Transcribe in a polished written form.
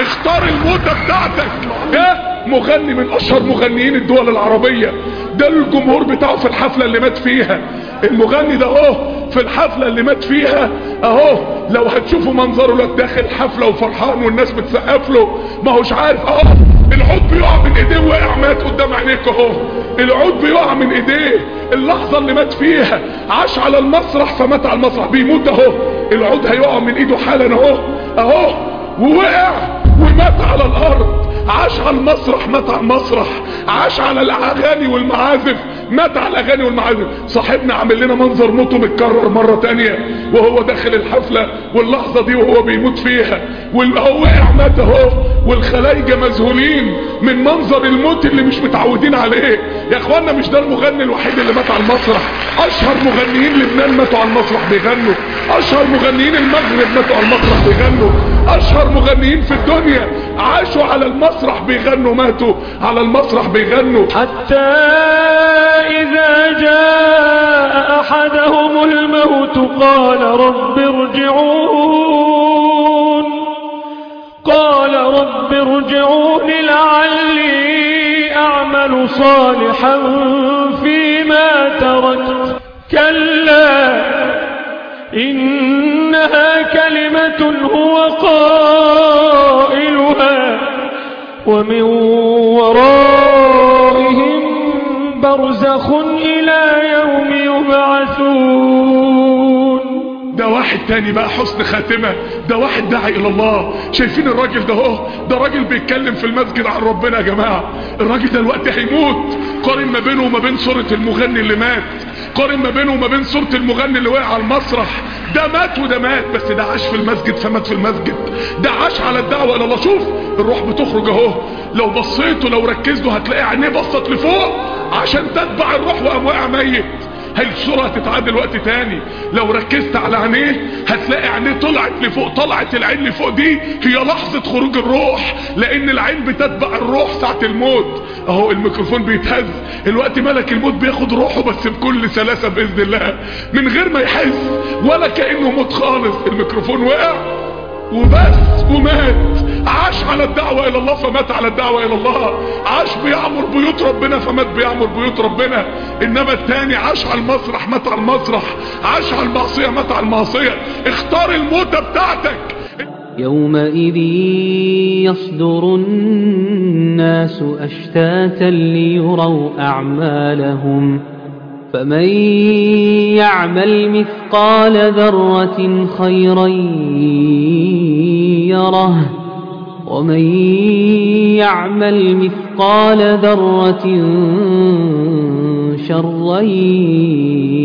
اختار الموتة بتاعتك. ده مغني من اشهر مغنيين الدول العربية، ده الجمهور بتاعه في الحفلة اللي مات فيها. المغني ده اهو في الحفلة اللي مات فيها اهو، لو هتشوفوا منظره لك داخل حفلة وفرحان والناس بتسقف له، ما هوش عارف اهو العود بيقع من ايديه وقع مات قدام عينيك اهو، العود بيقع من ايديه. اللحظة اللي مات فيها عاش على المسرح فمات على المسرح، بيموت اهو، العود هيقع من ايده حالا اهو اهو، ووقع ومات على الارض. عاش على المسرح مات على المسرح، عاش على الاغاني والمعازف مات على الاغاني والمعازف. صاحبنا عامل لنا منظر موته متكرر مرة تانية وهو داخل الحفلة، واللحظة دي وهو بيموت فيها وهو وقع مات اهو، والخلايجة مذهولين من منظر الموت اللي مش متعودين عليه. يا اخوانا مش ده المغني الوحيد اللي مات على المسرح، اشهر مغنيين لبنان ماتوا على المسرح بيغنوا، اشهر مغنيين المغرب ماتوا على المسرح بيغنوا، اشهر مغنيين في الدنيا عاشوا على المسرح بيغنوا، ماتوا على المسرح بيغنوا. حتى إذا جاء أحدهم الموت قال رب ارجعون، قال رب ارجعون لعلي أعمل صالحا فيما تركت، كلا إنها كلمة هو قائلها ومن ورائهم برزخ إلى يوم يبعثون. ده واحد تاني بقى حسن خاتمة، ده واحد داعي الى الله. شايفين الراجل ده اهو، ده راجل بيتكلم في المسجد عن ربنا يا جماعة. الراجل ده الوقت هيموت، قارن ما بينه وما بين صورة المغني اللي مات، قارن ما بينه وما بين صورة المغني اللي وقع على المسرح. ده مات وده مات، بس ده عاش في المسجد فمات في المسجد، ده عاش على الدعوة الى الله. شوف الروح بتخرج اهو، لو بصيتوا لو ركزتوا هتلاقي عينيه بصت لفوق عشان تتبع الروح وقام واقع ميت. هل الصورة هتتعادل وقت تاني؟ لو ركزت على عينيه هتلاقي عينيه طلعت لفوق، طلعت العين لفوق دي هي لحظة خروج الروح، لان العين بتتبع الروح ساعة الموت. اهو الميكروفون بيتهز الوقت، ملك الموت بياخد روحه بس بكل سلاسة باذن الله من غير ما يحس ولا كأنه موت خالص. الميكروفون وقع وبس ومات. عاش على الدعوة الى الله فمات على الدعوة الى الله، عاش بيعمر بيوت ربنا فمات بيعمر بيوت ربنا. انما التاني عاش على المسرح مات على المسرح، عاش على المعصية مات على المعصية. اختار الموتة بتاعتك. يومئذ يصدر الناس أشتاتا ليروا أعمالهم، فمن يعمل مثقال ذرة خيرا يره، ومن يعمل مثقال ذرة شرا